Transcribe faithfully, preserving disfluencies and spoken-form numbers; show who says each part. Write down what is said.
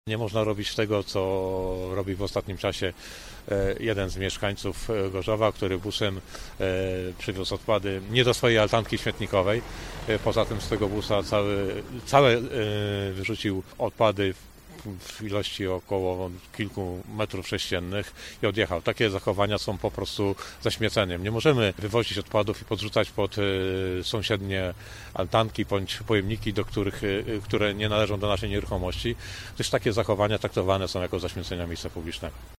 Speaker 1: Nie można robić tego, co robi w ostatnim czasie jeden z mieszkańców Gorzowa, który busem przywiózł odpady nie do swojej altanki śmietnikowej. Poza tym z tego busa cały, całe wyrzucił odpady w ilości około kilku metrów sześciennych i odjechał. Takie zachowania są po prostu zaśmieceniem. Nie możemy wywozić odpadów i podrzucać pod sąsiednie altanki bądź pojemniki, do których, które nie należą do naszej nieruchomości, gdyż takie zachowania traktowane są jako zaśmiecenia miejsca publicznego.